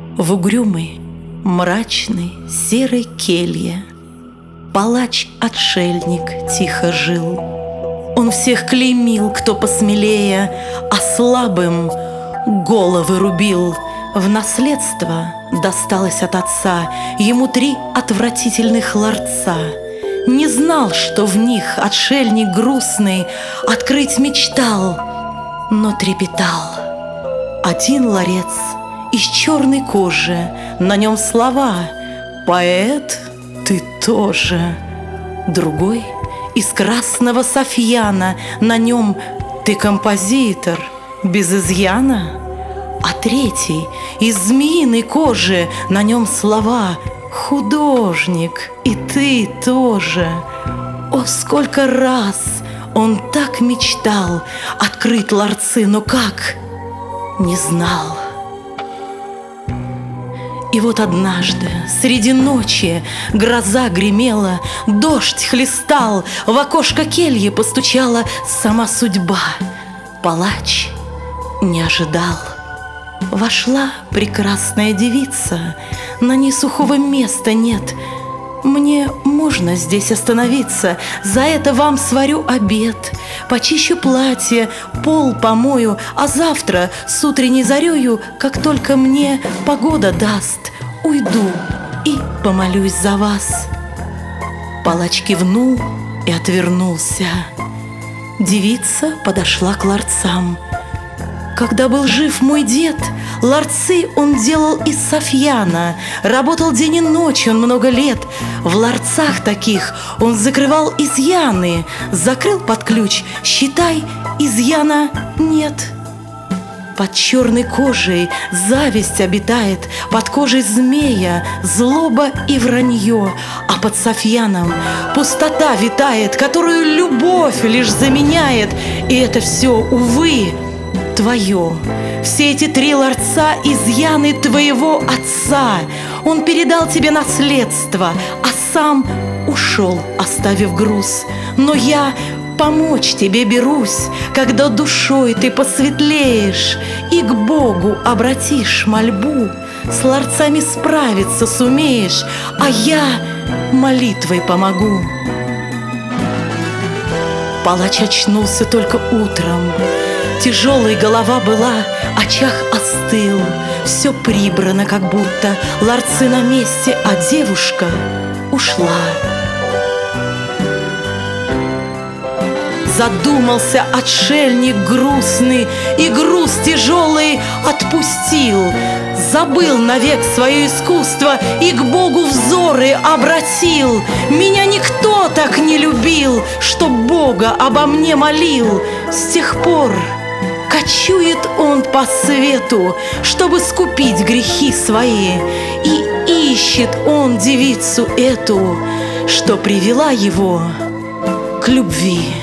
В угрюмой, мрачной, серой келье палач-отшельник тихо жил. Он всех клеймил, кто посмелее, а слабым головы рубил. В наследство досталось от отца ему 3 отвратительных ларца. Не знал, что в них отшельник грустный открыть мечтал, но трепетал. Один ларец из черной кожи, на нем слова: «Поэт, ты тоже». Другой из красного софьяна, на нем: «Ты композитор без изъяна». А третий из змеиной кожи, на нем слова: «Художник, и ты тоже». О, сколько раз он так мечтал открыть ларцы, но как? Не знал. И вот однажды среди ночи гроза гремела, дождь хлестал, в окошко кельи постучала сама судьба. Палач не ожидал. Вошла прекрасная девица, на ней сухого места нет. «Мне можно здесь остановиться, за это вам сварю обед, почищу платье, пол помою, а завтра с утренней зарею, как только мне погода даст, уйду и помолюсь за вас». Палач кивнул и отвернулся. Девица подошла к ларцам. «Когда был жив мой дед, ларцы он делал из софьяна. Работал день и ночь он много лет. В ларцах таких он закрывал изъяны. Закрыл под ключ, считай, изъяна нет». Под черной кожей зависть обитает, под кожей змея злоба и вранье, а под софьяном пустота витает, которую любовь лишь заменяет. И это все, увы, твое. Все эти 3 ларца изъяны твоего отца. Он передал тебе наследство, а сам ушел, оставив груз. Но я помочь тебе берусь, когда душой ты посветлеешь и к Богу обратишь мольбу. С ларцами справиться сумеешь, а я молитвой помогу. Палач очнулся только утром. Тяжелой голова была, очаг остыл. Все прибрано как будто, ларцы на месте, а девушка ушла. Задумался отшельник грустный, и груз тяжелый отпустил. Забыл навек свое искусство и к Богу взоры обратил. Меня никто так не любил, чтоб Бога обо мне молил. С тех пор кочует он по свету, чтобы скупить грехи свои, и ищет он девицу эту, что привела его к любви.